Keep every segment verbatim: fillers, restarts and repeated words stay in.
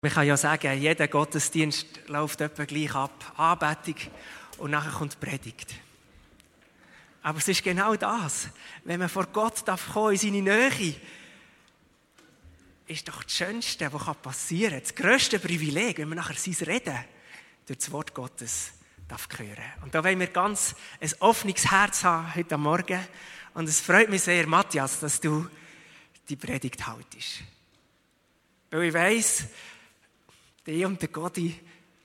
Man kann ja sagen, jeder Gottesdienst läuft etwa gleich ab. Anbetung und nachher kommt die Predigt. Aber es ist genau das. Wenn man vor Gott darf kommen, in seine Nähe, ist doch das Schönste, was passieren kann. Das grösste Privileg, wenn man nachher sein Reden durch das Wort Gottes darf hören. Und da wollen wir ganz ein offenes Herz haben heute Morgen. Und es freut mich sehr, Matthias, dass du die Predigt haltest. Weil ich weiss, die und der Godi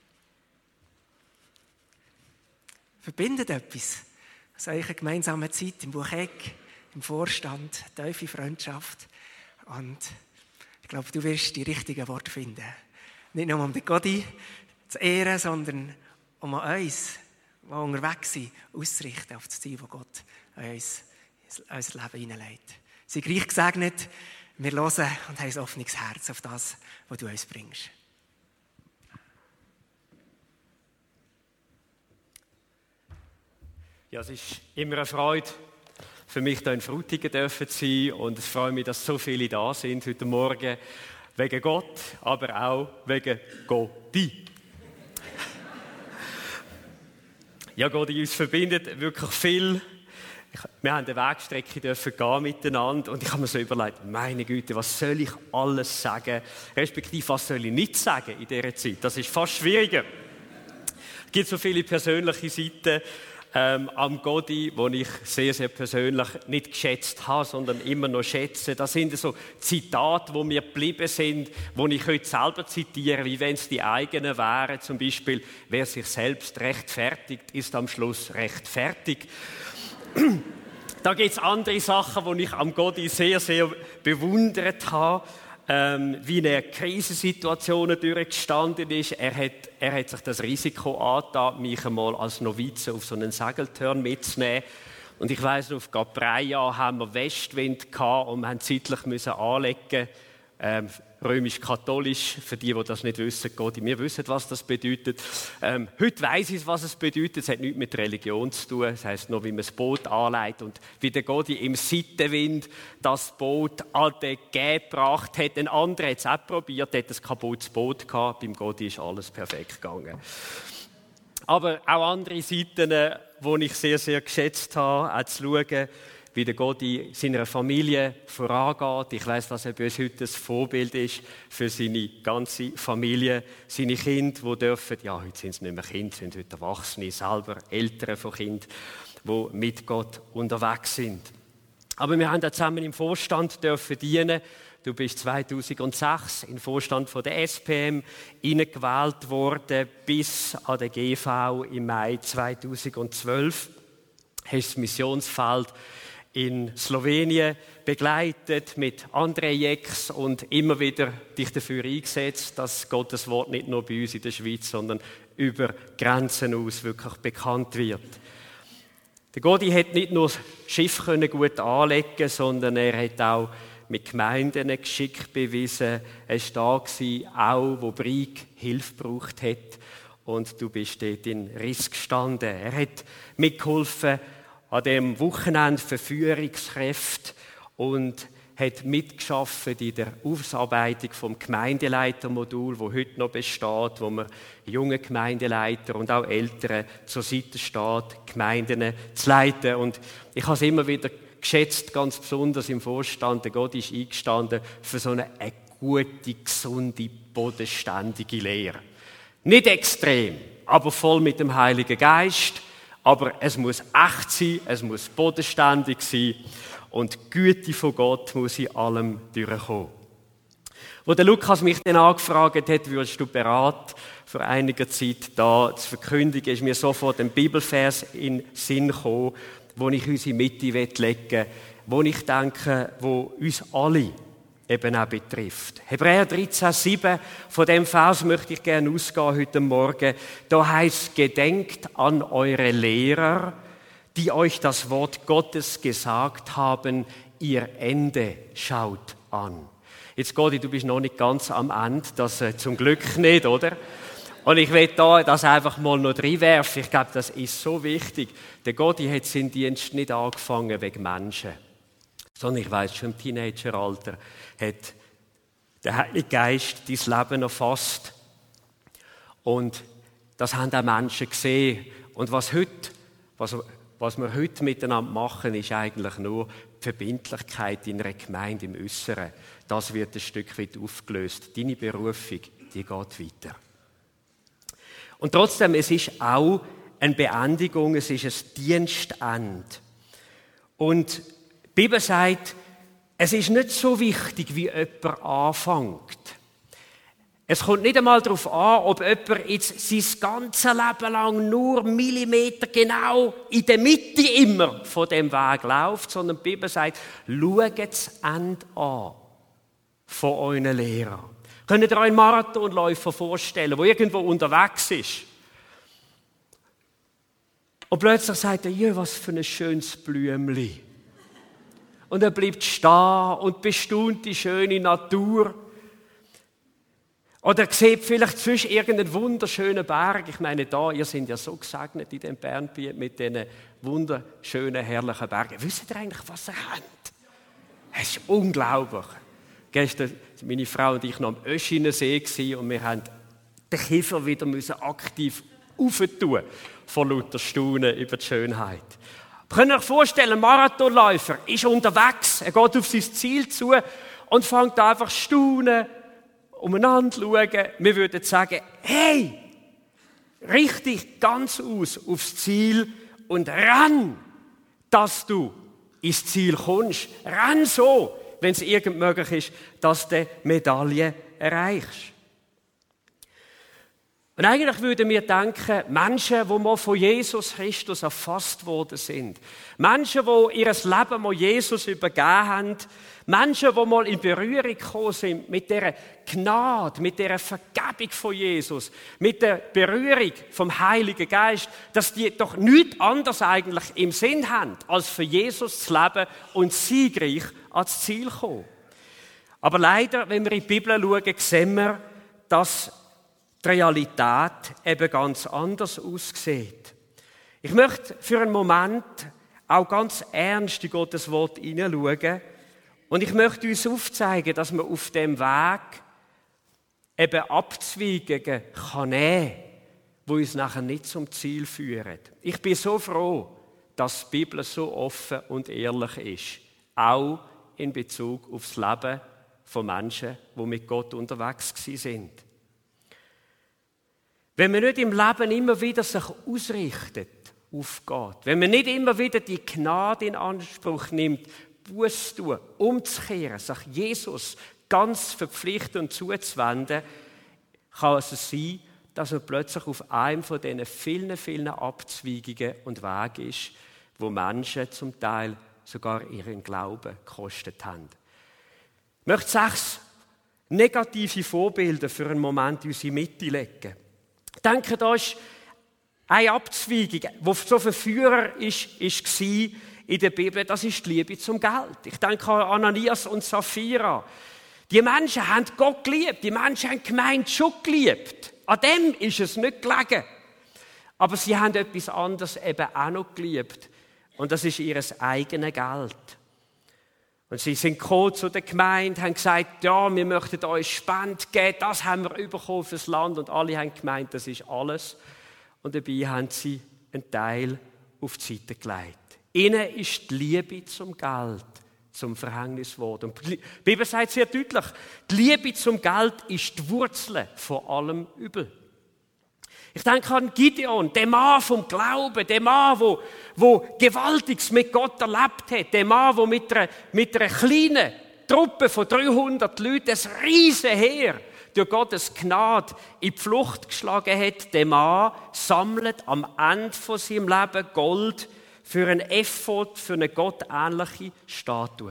verbindet etwas. Also eine gemeinsame Zeit im Bucheck, im Vorstand, eine tiefe Freundschaft. Und ich glaube, du wirst die richtigen Worte finden. Nicht nur um den Godi zu ehren, sondern um an uns, die unterwegs sind, auszurichten auf das Ziel, das Gott uns in unser Leben hineinlegt. Sei reich gesegnet, wir hören und haben ein offenes Herz auf das, was du uns bringst. Ja, es ist immer eine Freude für mich, hier in Frutigen zu sein. Und es freut mich, dass so viele da sind heute Morgen. Wegen Gott, aber auch wegen Gotti. Ja, Gott, uns verbindet wirklich viel. Wir haben eine Wegstrecke dürfen gehen miteinander. Und ich habe mir so überlegt, meine Güte, was soll ich alles sagen? Respektive, was soll ich nicht sagen in dieser Zeit? Das ist fast schwieriger. Es gibt so viele persönliche Seiten Ähm, am Godi, die ich sehr, sehr persönlich nicht geschätzt habe, sondern immer noch schätze. Das sind so Zitate, die mir geblieben sind, die ich heute selber zitiere, wie wenn es die eigenen wären. Zum Beispiel, wer sich selbst rechtfertigt, ist am Schluss rechtfertig. Da gibt es andere Sachen, die ich am Godi sehr, sehr bewundert habe. Ähm, wie er Krisensituationen durchgestanden ist. Er hat, er hat sich das Risiko angetan, mich einmal als Novize auf so einen Segeltörn mitzunehmen. Und ich weiss, auf Gapreia haben wir Westwind gehabt und wir mussten zeitlich müssen anlegen. Ähm, römisch-katholisch, für die, die das nicht wissen, Gott, wir wissen, was das bedeutet. Ähm, heute weiss ich, was es bedeutet. Es hat nichts mit Religion zu tun. Das heisst nur, wie man das Boot anlegt und wie der Gott im Seitenwind das Boot an den Gäbe gebracht hat. Ein anderer hat es auch probiert, hat ein kaputtes Boot gehabt. Beim Gott ist alles perfekt gegangen. Aber auch andere Seiten, die ich sehr, sehr geschätzt habe, auch zu schauen, wie der Gott in seiner Familie vorangeht. Ich weiss, dass er bei uns heute ein Vorbild ist für seine ganze Familie, seine Kinder, die dürfen, ja, heute sind es nicht mehr Kinder, sind heute Erwachsene, selber Eltern von Kindern, die mit Gott unterwegs sind. Aber wir haben auch zusammen im Vorstand dürfen dienen. Du bist zweitausendsechs im Vorstand von der S P M hineingewählt worden, bis an den G V im Mai zweitausendzwölf. Hast das Missionsfeld in Slowenien begleitet mit anderen Jeks und immer wieder dich dafür eingesetzt, dass Gottes Wort nicht nur bei uns in der Schweiz, sondern über Grenzen aus wirklich bekannt wird. Der Godi hat nicht nur das Schiff gut anlegen, sondern er hat auch mit Gemeinden ein Geschick bewiesen. Er war da, auch wo Brig Hilfe gebraucht hat. Und du bist dort in Riss gestanden. Er hat mitgeholfen an dem Wochenende für Führungskräfte und hat mitgeschafft in der Ausarbeitung vom Gemeindeleitermodul, das heute noch besteht, wo man junge Gemeindeleiter und auch Eltern zur Seite steht, Gemeinden zu leiten. Und ich habe es immer wieder geschätzt, ganz besonders im Vorstand. Der Gott ist eingestanden für so eine, eine gute, gesunde, bodenständige Lehre. Nicht extrem, aber voll mit dem Heiligen Geist. Aber es muss echt sein, es muss bodenständig sein und die Güte von Gott muss in allem durchkommen. Als der Lukas mich dann angefragt hat, würdest du bereit vor einiger Zeit da zu verkündigen, ist mir sofort ein Bibelvers in den Sinn gekommen, wo ich uns in die Mitte legen will, wo ich denke, wo uns alle eben auch betrifft. Hebräer dreizehn sieben, von dem Vers möchte ich gerne ausgehen heute Morgen. Da heißt: Gedenkt an eure Lehrer, die euch das Wort Gottes gesagt haben, ihr Ende schaut an. Jetzt Gott, du bist noch nicht ganz am Ende, das äh, zum Glück nicht, oder? Und ich will da das einfach mal noch reinwerfen. Ich glaube, das ist so wichtig. Der Gott hat seinen Dienst nicht angefangen wegen Menschen, sondern ich weiss, schon im Teenageralter hat der Heilige Geist dein Leben erfasst. Und das haben auch Menschen gesehen. Und was, heute, was, was wir heute miteinander machen, ist eigentlich nur die Verbindlichkeit in einer Gemeinde im Äußeren. Das wird ein Stück weit aufgelöst. Deine Berufung, die geht weiter. Und trotzdem, es ist auch eine Beendigung, es ist ein Dienstende. Und die Bibel sagt, es ist nicht so wichtig, wie jemand anfängt. Es kommt nicht einmal darauf an, ob jemand jetzt sein ganzes Leben lang nur Millimeter genau in der Mitte immer von dem Weg läuft, sondern die Bibel sagt, schaut das Ende an von euren Lehrern. Könnt ihr euch einen Marathonläufer vorstellen, der irgendwo unterwegs ist? Und plötzlich sagt er, ja, was für ein schönes Blümchen. Und er bleibt stehen und bestaunt die schöne Natur. Oder er sieht vielleicht zwischen irgendeinen wunderschönen Berg. Ich meine, da, ihr seid ja so gesegnet in dem Bernbiet mit diesen wunderschönen, herrlichen Bergen. Wisst ihr eigentlich, was er hat? Es ist unglaublich. Gestern waren meine Frau und ich noch am Öschinensee und wir haben den Kiefer wieder müssen aktiv aufentun vor lauter Staunen über die Schönheit. Könnt ihr euch vorstellen, ein Marathonläufer ist unterwegs, er geht auf sein Ziel zu und fängt einfach staunen, umeinander schauen. Wir würden sagen, hey, richtig ganz aus aufs Ziel und renn, dass du ins Ziel kommst. Renn so, wenn es irgend möglich ist, dass du die Medaille erreichst. Und eigentlich würden wir denken, Menschen, die mal von Jesus Christus erfasst worden sind, Menschen, die ihr Leben mal Jesus übergeben haben, Menschen, die mal in Berührung gekommen sind mit dieser Gnade, mit dieser Vergebung von Jesus, mit der Berührung vom Heiligen Geist, dass die doch nichts anderes eigentlich im Sinn haben, als für Jesus zu leben und siegreich ans Ziel zu kommen. Aber leider, wenn wir in die Bibel schauen, sehen wir, dass die Realität eben ganz anders aussieht. Ich möchte für einen Moment auch ganz ernst in Gottes Wort hineinschauen und ich möchte uns aufzeigen, dass man auf dem Weg eben Abzweigungen kann nehmen, die uns nachher nicht zum Ziel führen. Ich bin so froh, dass die Bibel so offen und ehrlich ist, auch in Bezug auf das Leben von Menschen, die mit Gott unterwegs sind. Wenn man nicht im Leben immer wieder sich ausrichtet auf Gott, wenn man nicht immer wieder die Gnade in Anspruch nimmt, Buße zu tun, umzukehren, sich Jesus ganz verpflichten und zuzuwenden, kann es sein, dass man plötzlich auf einem von diesen vielen, vielen Abzweigungen und Wegen ist, wo Menschen zum Teil sogar ihren Glauben gekostet haben. Ich möchte sechs negative Vorbilder für einen Moment in unsere Mitte legen. Ich denke, da ist eine Abzweigung, die so Verführer ist, ist in der Bibel, das ist die Liebe zum Geld. Ich denke an Ananias und Sapphira. Die Menschen haben Gott geliebt, die Menschen haben die Gemeinde schon geliebt. An dem ist es nicht gelegen. Aber sie haben etwas anderes eben auch noch geliebt. Und das ist ihr eigenes Geld. Und sie sind gekommen zu der Gemeinde, haben gesagt, ja, wir möchten euch Spende geben, das haben wir bekommen fürs Land. Und alle haben gemeint, das ist alles. Und dabei haben sie einen Teil auf die Seite gelegt. Ihnen ist die Liebe zum Geld zum Verhängnis geworden. Und die Bibel sagt sehr deutlich, die Liebe zum Geld ist die Wurzel von allem Übel. Ich denke an Gideon, der Mann vom Glauben, der Mann, der, der Gewaltiges mit Gott erlebt hat, der Mann, der mit einer, mit einer kleinen Truppe von dreihundert Leuten ein riesen Heer durch Gottes Gnade in die Flucht geschlagen hat. Der Mann sammelt am Ende von seinem Leben Gold für einen Ephod, für eine gottähnliche Statue.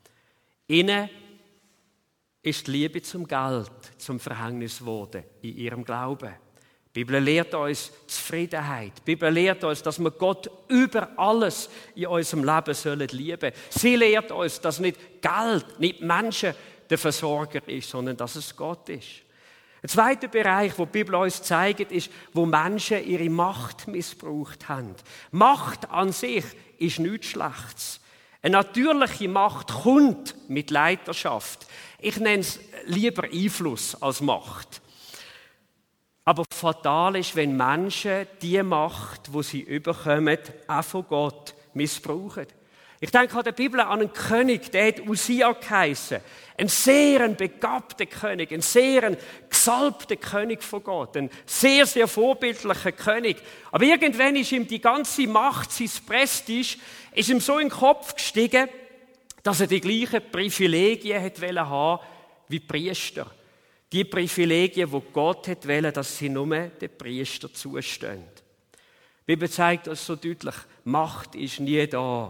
Ihnen ist die Liebe zum Geld zum Verhängnis geworden in ihrem Glauben. Die Bibel lehrt uns Zufriedenheit. Die Bibel lehrt uns, dass wir Gott über alles in unserem Leben sollen lieben. Sie lehrt uns, dass nicht Geld, nicht Menschen der Versorger ist, sondern dass es Gott ist. Ein zweiter Bereich, wo die Bibel uns zeigt, ist, wo Menschen ihre Macht missbraucht haben. Macht an sich ist nichts Schlechtes. Eine natürliche Macht kommt mit Leiterschaft. Ich nenne es lieber Einfluss als Macht. Aber fatal ist, wenn Menschen die Macht, die sie überkommen, auch von Gott missbrauchen. Ich denke an der Bibel an einen König, der hat Usia geheissen. Ein sehr begabter König, ein sehr gesalbter König von Gott. Ein sehr, sehr vorbildlicher König. Aber irgendwann ist ihm die ganze Macht, sein Prestige, ist ihm so in den Kopf gestiegen, dass er die gleichen Privilegien hat haben wie die Priester. Die Privilegien, die Gott hat wollte, dass sie nur den Priester zustehen. Die Bibel zeigt uns so deutlich, Macht ist nie da,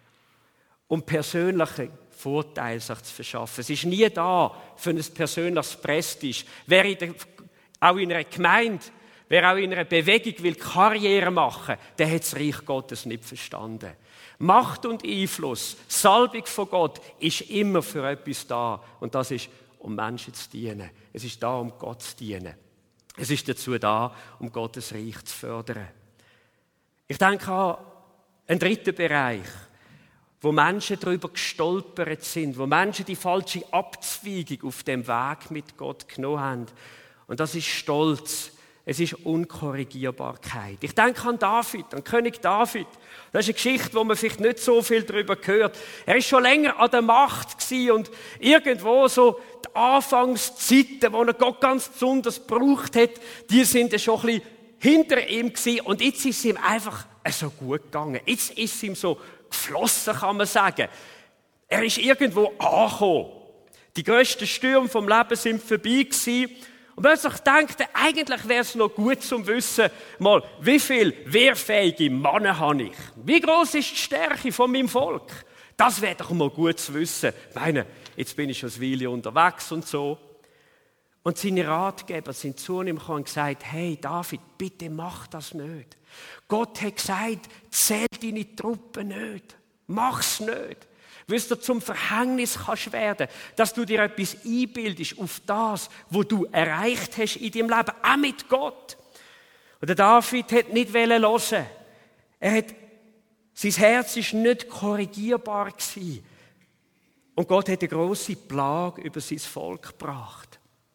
um persönliche Vorteile sich zu verschaffen. Es ist nie da für ein persönliches Prestige. Wer in der, auch in einer Gemeinde, wer auch in einer Bewegung will Karriere machen, der hat das Reich Gottes nicht verstanden. Macht und Einfluss, Salbung von Gott, ist immer für etwas da. Und das ist, um Menschen zu dienen. Es ist da, um Gott zu dienen. Es ist dazu da, um Gottes Reich zu fördern. Ich denke an einen dritten Bereich, wo Menschen darüber gestolpert sind, wo Menschen die falsche Abzweigung auf dem Weg mit Gott genommen haben. Und das ist Stolz. Es ist Unkorrigierbarkeit. Ich denke an David, an König David. Das ist eine Geschichte, wo man vielleicht nicht so viel darüber hört. Er ist schon länger an der Macht gewesen und irgendwo so die Anfangszeiten, wo er Gott ganz besonders gebraucht hat, die sind schon ein bisschen hinter ihm gewesen. Und jetzt ist es ihm einfach so gut gegangen. Jetzt ist es ihm so geflossen, kann man sagen. Er ist irgendwo angekommen. Die grössten Stürme vom Leben sind vorbei gewesen. Und plötzlich denkt er, eigentlich wäre es noch gut zum Wissen, mal, wie viele wehrfähige Männer habe ich? Wie groß ist die Stärke von meinem Volk? Das wäre doch mal gut zu wissen. Ich meine, jetzt bin ich schon eine Weile unterwegs und so. Und seine Ratgeber sind zu ihm gekommen und gesagt, hey David, bitte mach das nicht. Gott hat gesagt, zähl deine Truppen nicht. Mach's nicht. Weil es dir zum Verhängnis kannst werden, dass du dir etwas einbildest auf das, was du erreicht hast in deinem Leben, auch mit Gott. Und der David hat nicht hören. Er hat, sein Herz ist nicht korrigierbar gewesen. Und Gott hat eine grosse Plage über sein Volk gebracht.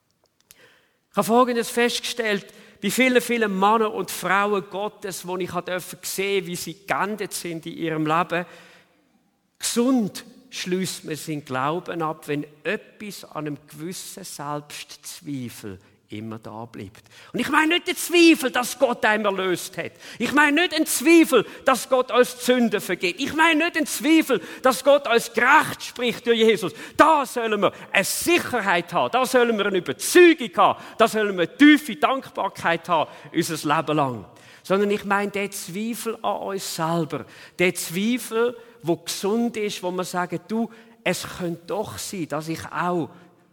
Ich habe Folgendes festgestellt, bei vielen, vielen Männern und Frauen Gottes, wo ich sehen durfte, wie sie geendet sind in ihrem Leben. Gesund schließt man seinen Glauben ab, wenn etwas an einem gewissen Selbstzweifel immer da bleibt. Und ich meine nicht den Zweifel, dass Gott einem erlöst hat. Ich meine nicht den Zweifel, dass Gott als Sünden vergeht. Ich meine nicht den Zweifel, dass Gott als gerecht spricht durch Jesus. Da sollen wir eine Sicherheit haben, da sollen wir eine Überzeugung haben, da sollen wir eine tiefe Dankbarkeit haben, unser Leben lang. Sondern ich meine den Zweifel an uns selber, den Zweifel, wo gesund ist, wo man sagt, du, es könnte doch sein, dass ich auch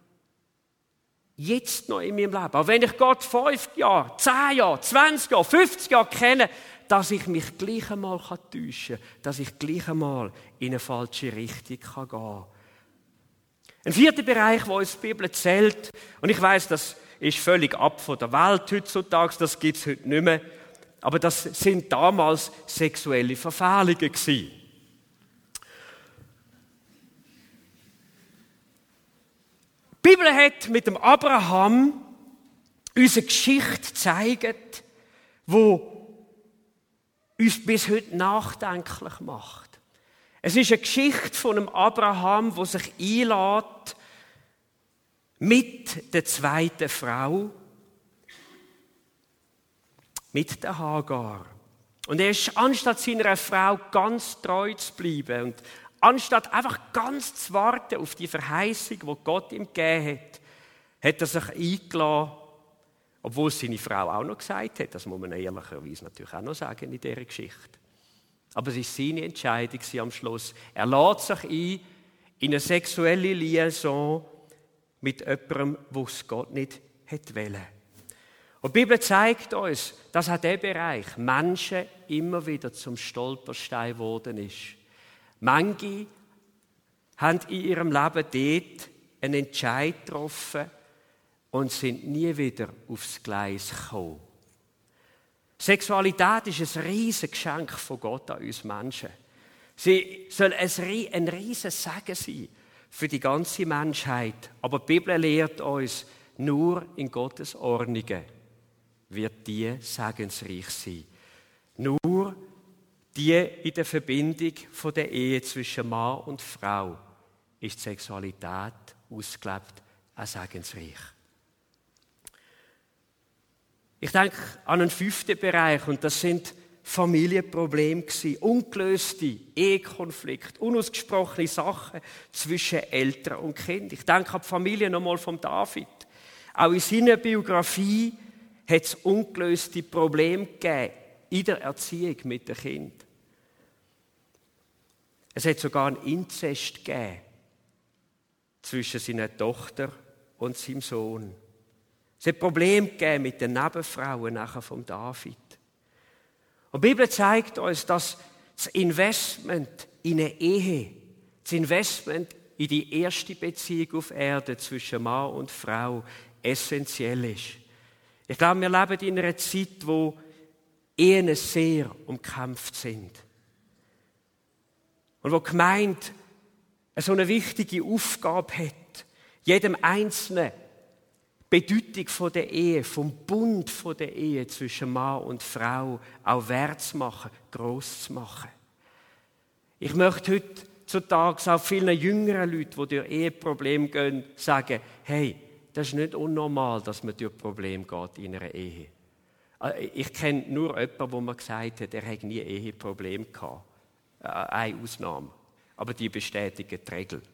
jetzt noch in meinem Leben, auch wenn ich Gott fünf Jahre, zehn Jahre, zwanzig Jahre, fünfzig Jahre kenne, dass ich mich gleich einmal täuschen kann, dass ich gleich einmal in eine falsche Richtung gehen kann. Ein vierter Bereich, wo uns die Bibel zählt, und ich weiss, das ist völlig ab von der Welt heutzutage, das gibt es heute nicht mehr, aber das sind damals sexuelle Verfehlungen gewesen. Die Bibel hat mit dem Abraham uns eine Geschichte gezeigt, die uns bis heute nachdenklich macht. Es ist eine Geschichte von einem Abraham, der sich einlädt mit der zweiten Frau, mit der Hagar. Und er ist, anstatt seiner Frau ganz treu zu bleiben und anstatt einfach ganz zu warten auf die Verheißung, die Gott ihm gegeben hat, hat er sich eingeladen, obwohl es seine Frau auch noch gesagt hat. Das muss man ehrlicherweise natürlich auch noch sagen in dieser Geschichte. Aber es war seine Entscheidung am Schluss. Er lädt sich ein in eine sexuelle Liaison mit jemandem, der es Gott nicht wollte. Und die Bibel zeigt uns, dass auch dieser Bereich Menschen immer wieder zum Stolperstein geworden ist. Manche haben in ihrem Leben dort einen Entscheid getroffen und sind nie wieder aufs Gleis gekommen. Sexualität ist ein riesiges Geschenk von Gott an uns Menschen. Sie soll ein riesiges Segen sein für die ganze Menschheit. Aber die Bibel lehrt uns, nur in Gottes Ordnungen wird die segensreich sein. Nur die in der Verbindung von der Ehe zwischen Mann und Frau ist die Sexualität ausgelebt auch segensreich. Ich denke an einen fünften Bereich und das sind Familienprobleme gewesen, ungelöste Ehekonflikte, unausgesprochene Sachen zwischen Eltern und Kind. Ich denke an die Familie nochmal von David. Auch in seiner Biografie hat es ungelöste Probleme gegeben in der Erziehung mit dem Kind. Es hat sogar einen Inzest gegeben zwischen seiner Tochter und seinem Sohn. Es hat Probleme gegeben mit den Nebenfrauen nachher von David. Und die Bibel zeigt uns, dass das Investment in eine Ehe, das Investment in die erste Beziehung auf Erde zwischen Mann und Frau essentiell ist. Ich glaube, wir leben in einer Zeit, wo Ehen sehr umkämpft sind. Und wo die Gemeinde so eine wichtige Aufgabe hat, jedem Einzelnen Bedeutung von der Ehe, vom Bund von der Ehe zwischen Mann und Frau auch wert zu machen, gross zu machen. Ich möchte heutzutage auch vielen jüngeren Leuten, die durch Eheprobleme gehen, sagen, hey, das ist nicht unnormal, dass man durch Probleme geht in einer Ehe. Ich kenne nur jemanden, der mir gesagt hat, er hätte nie Eheprobleme gehabt. Eine Ausnahme. Aber die bestätigen die Regel.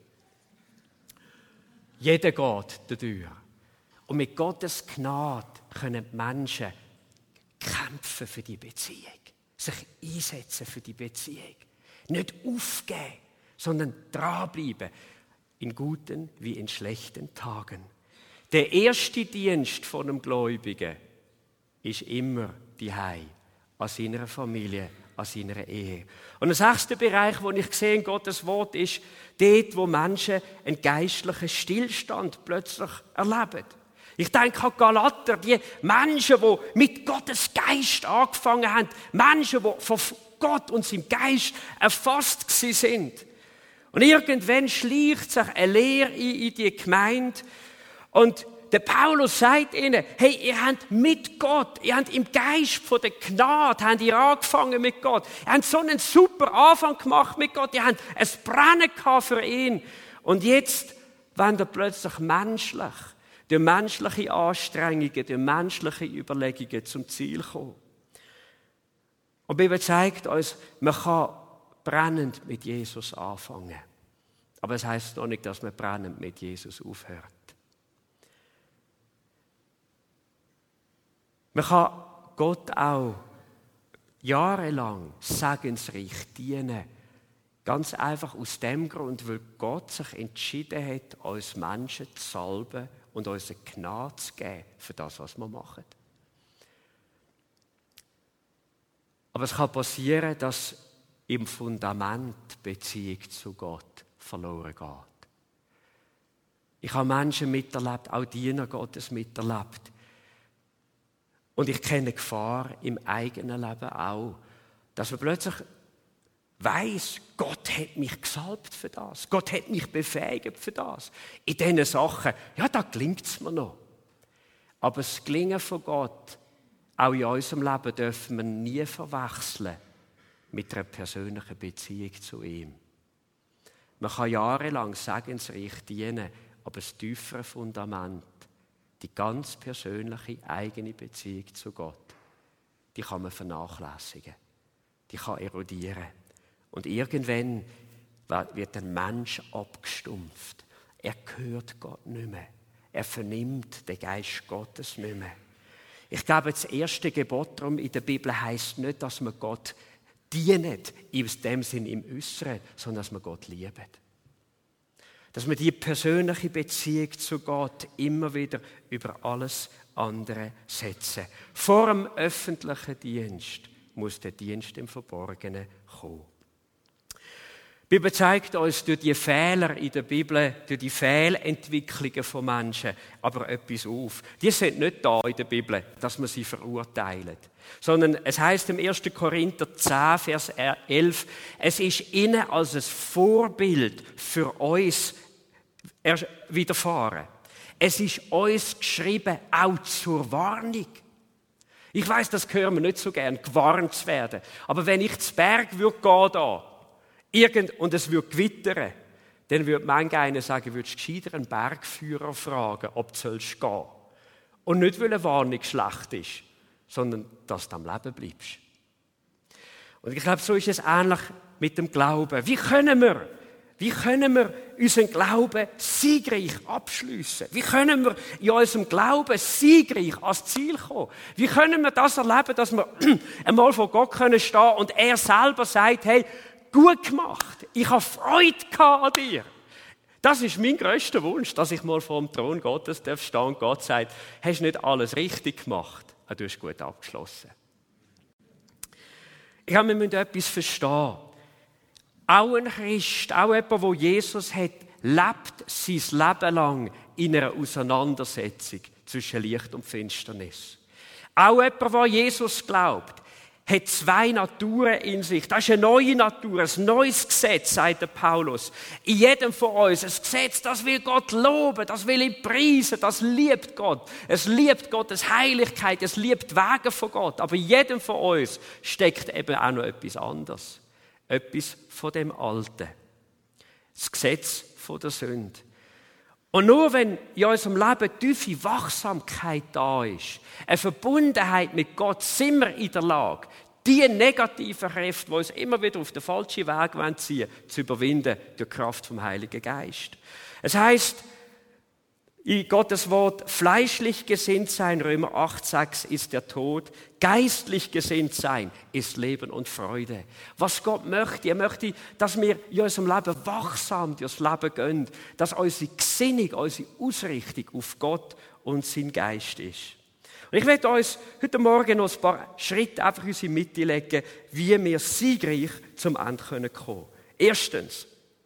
Jeder geht dadurch. Und mit Gottes Gnade können die Menschen kämpfen für die Beziehung. Sich einsetzen für die Beziehung. Nicht aufgeben, sondern dranbleiben. In guten wie in schlechten Tagen. Der erste Dienst von einem Gläubigen ist immer die Hei an seiner Familie, an seiner Ehe. Und der sechste Bereich, wo ich sehe in Gottes Wort, ist dort, wo Menschen einen geistlichen Stillstand plötzlich erleben. Ich denke an Galater, die Menschen, die mit Gottes Geist angefangen haben, Menschen, die von Gott und seinem Geist erfasst sind. Und irgendwann schleicht sich eine Lehre in die Gemeinde und der Paulus sagt ihnen, hey, ihr habt mit Gott, ihr habt im Geist von der Gnade, habt ihr angefangen mit Gott. Ihr habt so einen super Anfang gemacht mit Gott, ihr habt ein Brennen gehabt für ihn. Und jetzt wollt ihr plötzlich menschlich, durch menschliche Anstrengungen, durch menschliche Überlegungen zum Ziel kommen. Und die Bibel zeigt uns, man kann brennend mit Jesus anfangen. Aber es heisst noch nicht, dass man brennend mit Jesus aufhört. Man kann Gott auch jahrelang segensreich dienen. Ganz einfach aus dem Grund, weil Gott sich entschieden hat, uns Menschen zu salben und uns eine Gnade zu geben für das, was wir machen. Aber es kann passieren, dass im Fundament die Beziehung zu Gott verloren geht. Ich habe Menschen miterlebt, auch Diener Gottes miterlebt. Und ich kenne Gefahr im eigenen Leben auch, dass man plötzlich weiss, Gott hat mich gesalbt für das. Gott hat mich befähigt für das. In diesen Sachen, ja, da gelingt es mir noch. Aber das Gelingen von Gott, auch in unserem Leben, dürfen wir nie verwechseln mit einer persönlichen Beziehung zu ihm. Man kann jahrelang segensreich dienen, aber das tiefere Fundament, die ganz persönliche, eigene Beziehung zu Gott, die kann man vernachlässigen. Die kann erodieren. Und irgendwann wird ein Mensch abgestumpft. Er hört Gott nicht mehr. Er vernimmt den Geist Gottes nicht mehr. Ich glaube, das erste Gebot darum in der Bibel heisst nicht, dass man Gott dient, in dem Sinn im Äußeren, sondern dass man Gott liebt. Dass wir die persönliche Beziehung zu Gott immer wieder über alles andere setzen. Vor dem öffentlichen Dienst muss der Dienst im Verborgenen kommen. Die Bibel zeigt uns durch die Fehler in der Bibel, durch die Fehlentwicklungen von Menschen, aber etwas auf. Die sind nicht da in der Bibel, dass man sie verurteilt. Sondern es heißt im ersten Korinther zehn, Vers elf, es ist ihnen als ein Vorbild für uns widerfahren. Es ist uns geschrieben, auch zur Warnung. Ich weiss, das hören wir nicht so gern, gewarnt zu werden. Aber wenn ich zu Berg würde gehen da, irgend, und es würde gewittern, dann würde manche einer sagen, würdest du gescheiter einen Bergführer fragen, ob du gehen sollst. Und nicht, weil eine Warnung schlecht ist, sondern dass du am Leben bleibst. Und ich glaube, so ist es ähnlich mit dem Glauben. Wie können wir, wie können wir unseren Glauben siegreich abschliessen? Wie können wir in unserem Glauben siegreich ans Ziel kommen? Wie können wir das erleben, dass wir einmal vor Gott stehen können und er selber sagt, hey, gut gemacht, ich habe Freude an dir. Das ist mein grösster Wunsch, dass ich mal vor dem Thron Gottes stehen darf und Gott sagt, hast nicht alles richtig gemacht, aber du hast gut abgeschlossen. Ich habe, wir müssen etwas verstehen. Auch ein Christ, auch jemand, der Jesus hat, lebt sein Leben lang in einer Auseinandersetzung zwischen Licht und Finsternis. Auch jemand, der Jesus glaubt, hat zwei Naturen in sich. Das ist eine neue Natur, ein neues Gesetz, sagt der Paulus. In jedem von uns, ein Gesetz, das will Gott loben, das will ihn preisen, das liebt Gott. Es liebt Gottes Heiligkeit, es liebt die Wege von Gott. Aber in jedem von uns steckt eben auch noch etwas anderes. Etwas von dem Alten. Das Gesetz von der Sünde. Und nur wenn in unserem Leben tiefe Wachsamkeit da ist, eine Verbundenheit mit Gott, sind wir in der Lage, die negativen Kräfte, die uns immer wieder auf den falschen Weg ziehen wollen, zu überwinden durch die Kraft vom Heiligen Geist. Es heisst in Gottes Wort, fleischlich gesinnt sein, Römer acht, sechs, ist der Tod. Geistlich gesinnt sein ist Leben und Freude. Was Gott möchte, er möchte, dass wir in unserem Leben wachsam durchs Leben gehen, dass unsere Gesinnung, unsere Ausrichtung auf Gott und sein Geist ist. Und ich werde uns heute Morgen noch ein paar Schritte einfach in unsere Mitte legen, wie wir siegreich zum Ende kommen können. Erstens,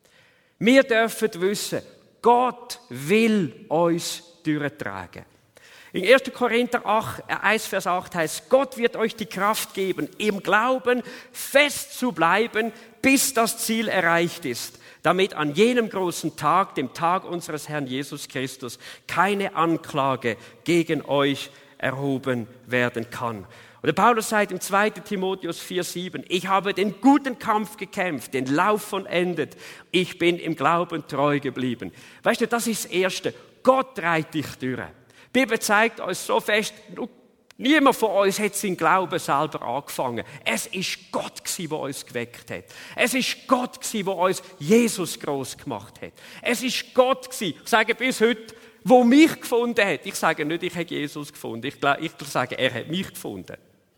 wir dürfen wissen, Gott will uns durchtragen. In erster Korinther eins, Vers acht heißt, Gott wird euch die Kraft geben, im Glauben fest zu bleiben, bis das Ziel erreicht ist, damit an jenem großen Tag, dem Tag unseres Herrn Jesus Christus, keine Anklage gegen euch erhoben werden kann. Und der Paulus sagt im zweiten Timotheus vier, sieben, ich habe den guten Kampf gekämpft, den Lauf vollendet, ich bin im Glauben treu geblieben. Weißt du, das ist das Erste. Gott trägt dich durch. Die Bibel zeigt uns so fest, niemand von uns hat seinen Glauben selber angefangen. Es ist Gott gsi, der uns geweckt hat. Es ist Gott gsi, der uns Jesus gross gemacht hat. Es ist Gott gsi, ich sage bis heute, wo mich gefunden hat. Ich sage nicht, ich habe Jesus gefunden. Ich, ich sage, er hat mich gefunden.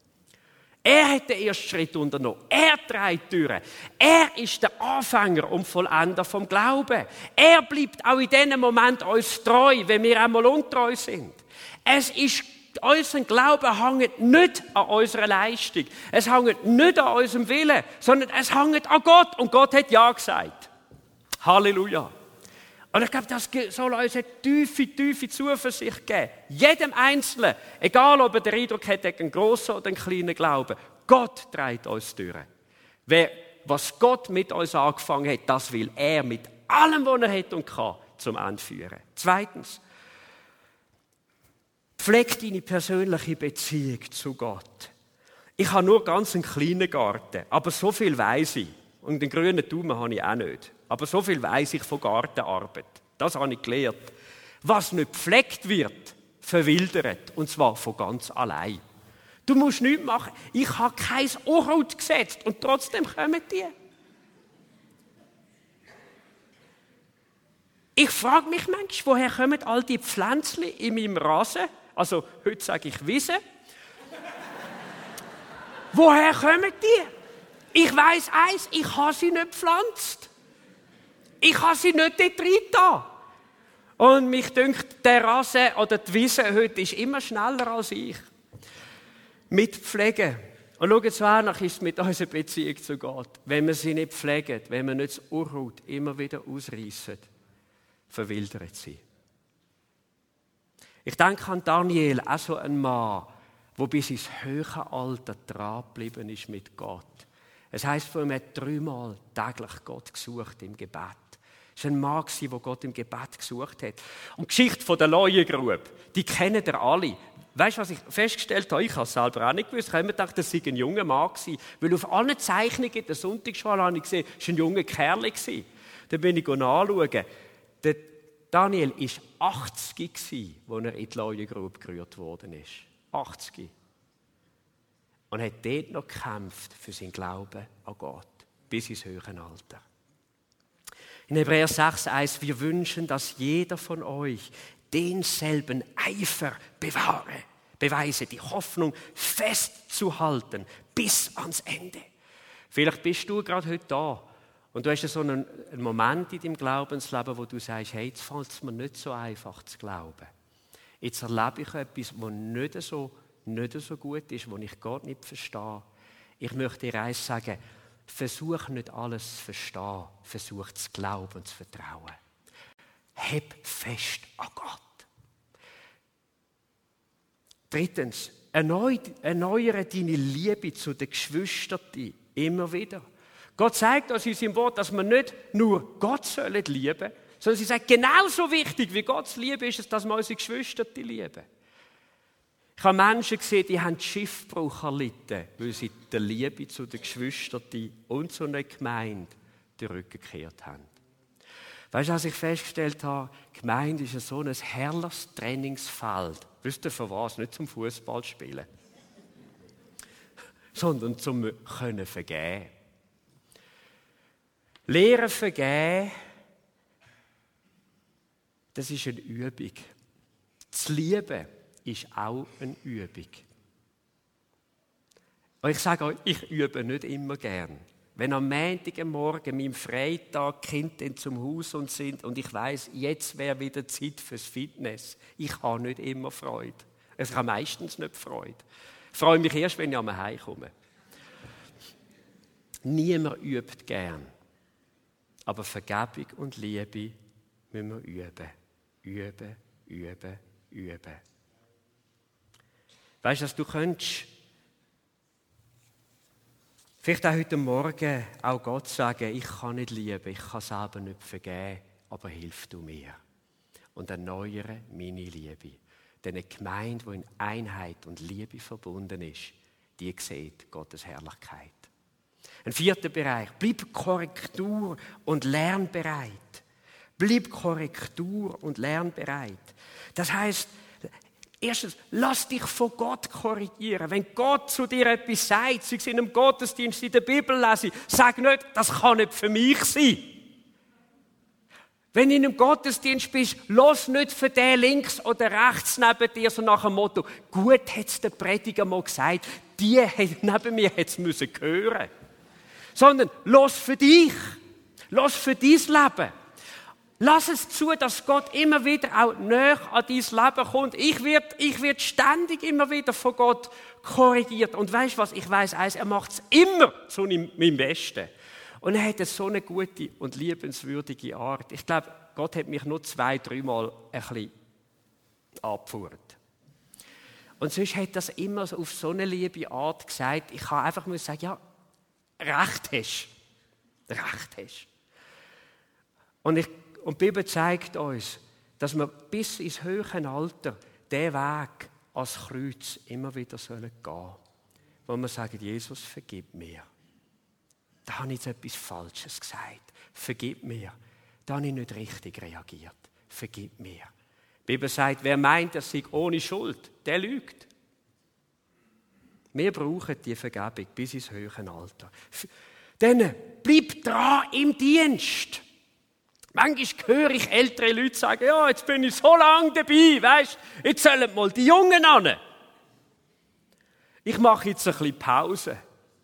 Er hat den ersten Schritt unternommen. Er trägt durch. Er ist der Anfänger und Vollender vom Glauben. Er bleibt auch in diesem Moment uns treu, wenn wir einmal untreu sind. Es ist, unser Glaube hängt nicht an unserer Leistung. Es hängt nicht an unserem Willen, sondern es hängt an Gott. Und Gott hat Ja gesagt. Halleluja. Und ich glaube, das soll uns eine tiefe, tiefe Zuversicht geben. Jedem Einzelnen, egal ob er den Eindruck hat, einen grossen oder einen kleinen Glauben, Gott trägt uns durch. Wer, was Gott mit uns angefangen hat, das will er mit allem, was er hat und kann, zum Ende führen. Zweitens, pflege deine persönliche Beziehung zu Gott. Ich habe nur ganz einen kleinen Garten, aber so viel weiss ich. Und den grünen Daumen habe ich auch nicht. Aber so viel weiss ich von Gartenarbeit. Das habe ich gelernt. Was nicht gepflegt wird, verwildert. Und zwar von ganz allein. Du musst nichts machen. Ich habe kein Unkraut gesetzt. Und trotzdem kommen die. Ich frage mich manchmal, woher kommen all die Pflänzchen in meinem Rasen? Also, heute sage ich Wiese. Woher kommen die? Ich weiss eins, ich habe sie nicht gepflanzt. Ich habe sie nicht dort rein. Und mich dünkt, der Rasen oder die Wiese heute ist immer schneller als ich. Mit Pflege. Und schaut so ähnlich ist es mit unserer Beziehung zu Gott. Wenn wir sie nicht pflegen, wenn wir nicht das Unkraut immer wieder ausreißen, verwildert sie. Ich denke an Daniel, auch so ein Mann, der bis ins höhere Alter dran geblieben ist mit Gott. Es heisst von ihm, er hat dreimal täglich Gott gesucht im Gebet. Es war ein Mann, der Gott im Gebet gesucht hat. Und die Geschichte der Leuengrube, die kennen ihr alle. Weißt du, was ich festgestellt habe? Ich habe es selber auch nicht gewusst. Ich habe immer gedacht, das sei ein junger Mann gewesen. Weil auf allen Zeichnungen in der Sonntagsschule habe ich gesehen, es war ein junger Kerl gewesen. Dann bin ich nachschauen. Der Daniel war achtzig, als er in die Leuengrube gerührt worden ist. achtzig. Und hat dort noch gekämpft für seinen Glauben an Gott. Bis ins höhere Alter. In Hebräer sechs eins, wir wünschen, dass jeder von euch denselben Eifer bewahre, beweise, die Hoffnung festzuhalten bis ans Ende. Vielleicht bist du gerade heute da und du hast so einen Moment in deinem Glaubensleben, wo du sagst, hey, jetzt fällt es mir nicht so einfach zu glauben. Jetzt erlebe ich etwas, was nicht so, nicht so gut ist, was ich gar nicht verstehe. Ich möchte dir eins sagen, versuch nicht alles zu verstehen, versuch zu glauben und zu vertrauen. Heb fest an Gott. Drittens, erneuere deine Liebe zu den Geschwistern immer wieder. Gott sagt uns in seinem Wort, dass wir nicht nur Gott sollen lieben, sondern sie sagt, genauso wichtig wie Gottes Liebe ist es, dass wir unsere Geschwister lieben. Ich habe Menschen gesehen, die haben Schiffbruch erlitten, weil sie der Liebe zu den Geschwistern und zu einer Gemeinde den Rücken gekehrt haben. Weißt du, was ich festgestellt habe? Die Gemeinde ist so ein herrliches Trainingsfeld. Wisst ihr für was? Nicht zum Fußball spielen, sondern zum können vergeben. Lehren vergeben, das ist eine Übung. Das Lieben ist auch eine Übung. Und ich sage euch, ich übe nicht immer gern. Wenn am Montagmorgen, meinem Freitag, die Kinder zum Haus und sind und ich weiss, jetzt wäre wieder Zeit fürs Fitness. Ich habe nicht immer Freude. Ich habe meistens nicht Freude. Ich freue mich erst, wenn ich am Heim komme. Niemand übt gern. Aber Vergebung und Liebe müssen wir üben. Üben, üben, üben. Weißt du, dass du könntest vielleicht auch heute Morgen auch Gott sagen, ich kann nicht lieben, ich kann selber nicht vergeben, aber hilf du mir. Und erneuere meine Liebe. Denn eine Gemeinde, die in Einheit und Liebe verbunden ist, die sieht Gottes Herrlichkeit. Ein vierter Bereich, bleib Korrektur und lernbereit. Bleib Korrektur und lernbereit. Das heisst, erstens, lass dich von Gott korrigieren. Wenn Gott zu dir etwas sagt, sei es in einem Gottesdienst, in der Bibel lese, sag nicht, das kann nicht für mich sein. Wenn du in einem Gottesdienst bist, lass nicht für den links oder rechts neben dir so nach dem Motto, gut hat es der Prediger mal gesagt, die neben mir hätte es müssen hören. Sondern lass für dich, lass für dein Leben. Lass es zu, dass Gott immer wieder auch näher an dein Leben kommt. Ich werde ich werd ständig immer wieder von Gott korrigiert. Und weißt du was? Ich weiss eins, er macht es immer zu meinem Besten. Und er hat so eine gute und liebenswürdige Art. Ich glaube, Gott hat mich nur zwei, dreimal ein bisschen abgeführt. Und sonst hat er das immer auf so eine liebe Art gesagt. Ich kann einfach nur sagen, ja, recht hast. Recht hast. Und ich Und die Bibel zeigt uns, dass wir bis ins höhere Alter diesen Weg als Kreuz immer wieder gehen sollen. Wo wir sagen, Jesus, vergib mir. Da habe ich jetzt etwas Falsches gesagt. Vergib mir. Da habe ich nicht richtig reagiert. Vergib mir. Die Bibel sagt, wer meint, er sei ohne Schuld, der lügt. Wir brauchen die Vergebung bis ins höhere Alter. Dann bleib dran im Dienst. Manchmal höre ich ältere Leute sagen, ja, jetzt bin ich so lange dabei, weisst, jetzt sollen mal die Jungen an. Ich mache jetzt ein bisschen Pause.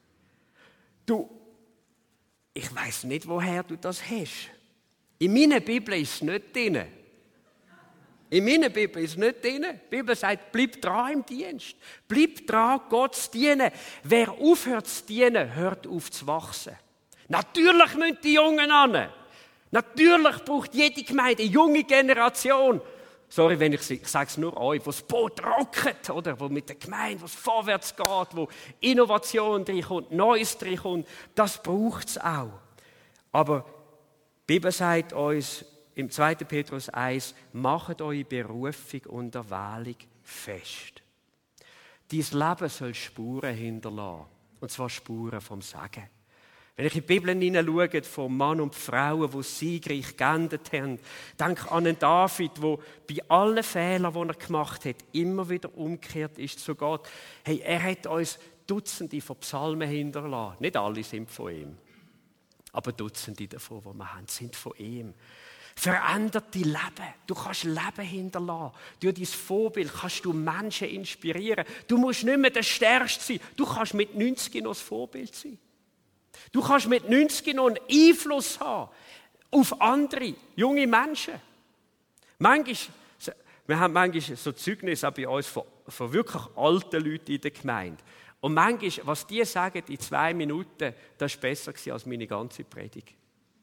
Du, ich weiss nicht, woher du das hast. In meiner Bibel ist es nicht drin. In meiner Bibel ist es nicht drin. Die Bibel sagt, bleib dran im Dienst. Bleib dran, Gott zu dienen. Wer aufhört zu dienen, hört auf zu wachsen. Natürlich müssen die Jungen an. Natürlich braucht jede Gemeinde eine junge Generation. Sorry, wenn ich, ich sage es nur euch, wo das Boot rocket, oder? Wo mit der Gemeinde, wo es vorwärts geht, wo Innovation reinkommt, Neues reinkommt. Das braucht es auch. Aber die Bibel sagt uns im zweiten Petrus eins, macht eure Berufung und Erwählung fest. Dein Leben soll Spuren hinterlassen. Und zwar Spuren vom Segen. Wenn ich in die Bibel hineinschaue, von Mann und Frauen, die siegreich geendet haben, denke an einen David, der bei allen Fehlern, die er gemacht hat, immer wieder umgekehrt ist zu Gott. Hey, er hat uns Dutzende von Psalmen hinterlassen. Nicht alle sind von ihm. Aber Dutzende davon, die wir haben, sind von ihm. Verändert dein Leben. Du kannst Leben hinterlassen. Durch dein Vorbild kannst du Menschen inspirieren. Du musst nicht mehr der Stärkste sein. Du kannst mit neunzig noch das Vorbild sein. Du kannst mit neunzig noch einen Einfluss haben auf andere, junge Menschen. Manchmal, wir haben manchmal so Zeugnisse auch bei uns von, von wirklich alten Leuten in der Gemeinde. Und manchmal, was die sagen in zwei Minuten, das war besser als meine ganze Predigt.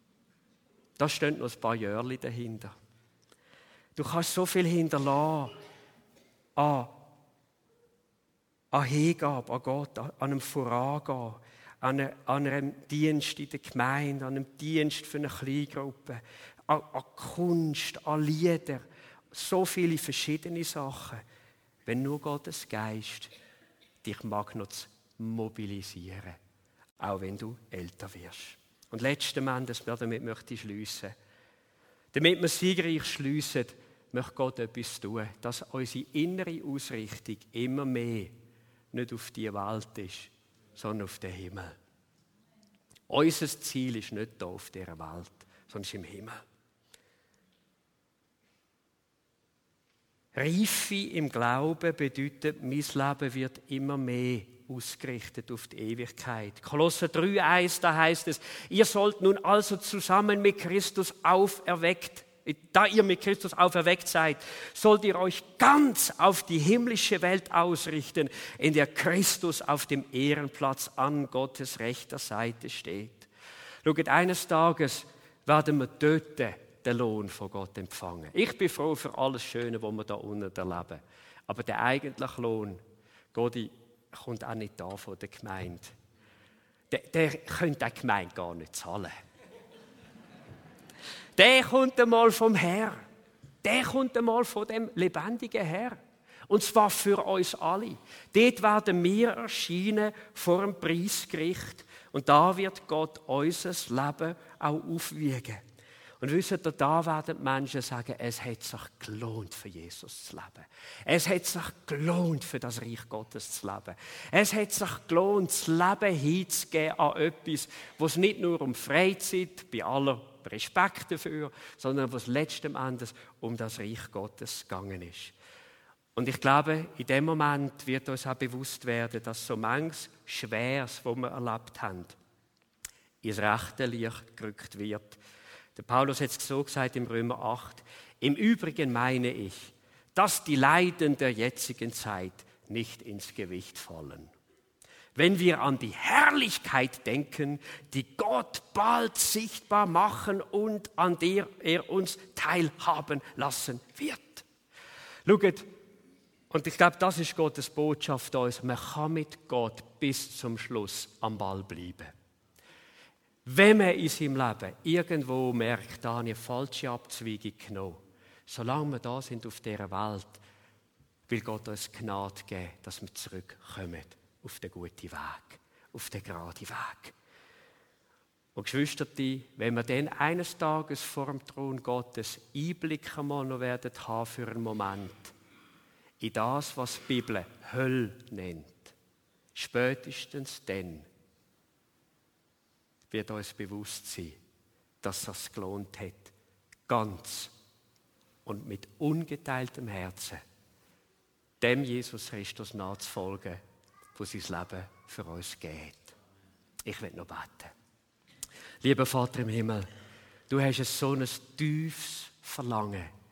Da stehen noch ein paar Jahre dahinter. Du kannst so viel hinterlassen an, an Hingabe, an Gott, an einem Vorangehen, an, eine, an einem Dienst in der Gemeinde, an einem Dienst für eine Kleingruppe, an, an Kunst, an Lieder. So viele verschiedene Sachen. Wenn nur Gottes Geist dich mag noch mobilisieren, auch wenn du älter wirst. Und letztes Mal, damit möchte ich schliessen. Damit wir siegreich schliessen, möchte Gott etwas tun, dass unsere innere Ausrichtung immer mehr nicht auf die Welt ist, sondern auf den Himmel. Unser Ziel ist nicht hier auf dieser Welt, sondern ist im Himmel. Reife im Glauben bedeutet, mein Leben wird immer mehr ausgerichtet auf die Ewigkeit. Kolosser drei eins, da heißt es, ihr sollt nun also zusammen mit Christus auferweckt, da ihr mit Christus auferweckt seid, sollt ihr euch ganz auf die himmlische Welt ausrichten, in der Christus auf dem Ehrenplatz an Gottes rechter Seite steht. Schaut, eines Tages werden wir dort den Lohn von Gott empfangen. Ich bin froh für alles Schöne, was wir da unten erleben. Aber der eigentliche Lohn, Gott, kommt auch nicht da von der Gemeinde. Der, der könnte die Gemeinde gar nicht zahlen. Der kommt einmal vom Herr. Der kommt einmal von dem lebendigen Herr. Und zwar für uns alle. Dort werden wir erscheinen vor dem Preisgericht. Und da wird Gott unser Leben auch aufwiegen. Und wisst ihr, da werden die Menschen sagen, es hat sich gelohnt, für Jesus zu leben. Es hat sich gelohnt, für das Reich Gottes zu leben. Es hat sich gelohnt, das Leben hinzugeben an etwas, wo es nicht nur um Freizeit, bei aller Respekt dafür, sondern wo es letzten Endes um das Reich Gottes gegangen ist. Und ich glaube, in dem Moment wird uns auch bewusst werden, dass so manches Schweres, was wir erlebt haben, ins rechte Licht gerückt wird. Der Paulus hat es so gesagt im Römer acht. Im Übrigen meine ich, dass die Leiden der jetzigen Zeit nicht ins Gewicht fallen. Wenn wir an die Herrlichkeit denken, die Gott bald sichtbar machen und an der er uns teilhaben lassen wird. Schaut, und ich glaube, das ist Gottes Botschaft an uns. Man kann mit Gott bis zum Schluss am Ball bleiben. Wenn man in seinem Leben irgendwo merkt, da habe ich eine falsche Abzweigung genommen, solange wir da sind auf dieser Welt, will Gott uns Gnade geben, dass wir zurückkommen auf den guten Weg, auf den geraden Weg. Und Geschwister, wenn wir dann eines Tages vor dem Thron Gottes Einblick einmal noch werden haben für einen Moment in das, was die Bibel Hölle nennt, spätestens dann wird uns bewusst sein, dass das gelohnt hat, ganz und mit ungeteiltem Herzen dem Jesus Christus nachzufolgen, der sein Leben für uns geht. Ich will noch beten. Lieber Vater im Himmel, du hast so ein tiefes Verlangen,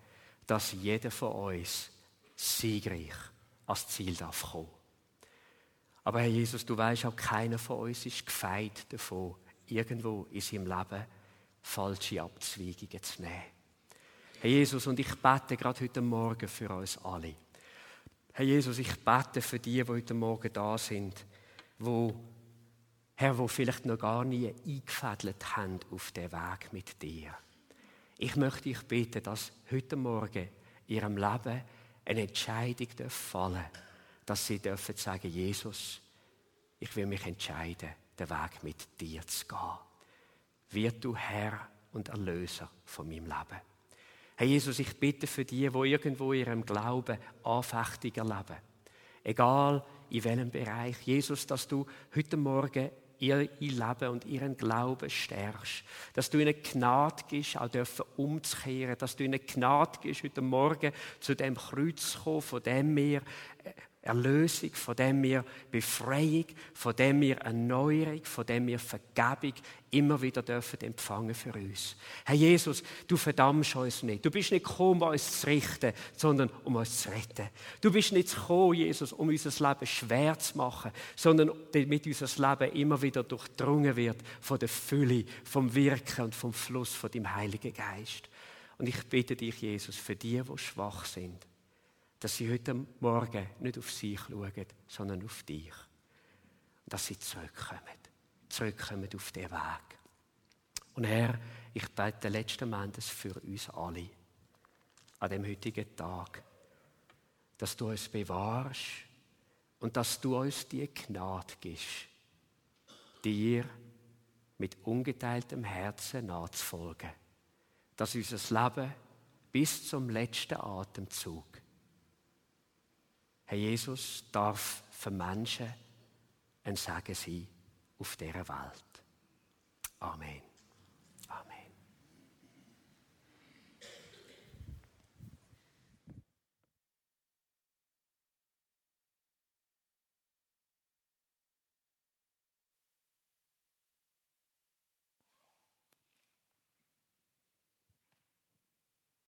dass jeder von uns siegreich ans Ziel darf kommen. Aber Herr Jesus, du weißt auch, keiner von uns ist gefeit davon, irgendwo in seinem Leben falsche Abzweigungen zu nehmen. Herr Jesus, und ich bete gerade heute Morgen für uns alle. Herr Jesus, ich bete für die, die heute Morgen da sind, wo, Herr, wo vielleicht noch gar nie eingefädelt haben auf den Weg mit dir. Ich möchte dich bitten, dass heute Morgen in ihrem Leben eine Entscheidung fallen darf, dass sie dürfen sagen, Jesus, ich will mich entscheiden, den Weg mit dir zu gehen. Wird du Herr und Erlöser von meinem Leben. Herr Jesus, ich bitte für die, die irgendwo in ihrem Glauben Anfechtung erleben. Egal in welchem Bereich. Jesus, dass du heute Morgen ihr Leben und ihren Glauben stärkst. Dass du ihnen Gnade gibst, auch dürfen umzukehren. Dass du ihnen Gnade gibst, heute Morgen zu dem Kreuz zu kommen, von dem wir Erlösung, von dem wir Befreiung, von dem wir Erneuerung, von dem wir Vergebung immer wieder dürfen empfangen für uns. Herr Jesus, du verdammst uns nicht. Du bist nicht gekommen, um uns zu richten, sondern um uns zu retten. Du bist nicht gekommen, Jesus, um unser Leben schwer zu machen, sondern damit unser Leben immer wieder durchdrungen wird von der Fülle, vom Wirken und vom Fluss von deinem Heiligen Geist. Und ich bitte dich, Jesus, für die, die schwach sind, dass sie heute Morgen nicht auf sich schauen, sondern auf dich. Und dass sie zurückkommen. Zurückkommen auf den Weg. Und Herr, ich bete letzten Endes für uns alle an dem heutigen Tag, dass du uns bewahrst und dass du uns die Gnade gibst, dir mit ungeteiltem Herzen nachzufolgen. Dass unser Leben bis zum letzten Atemzug, Herr Jesus, darf für Menschen ein Segen sein auf dieser Welt. Amen.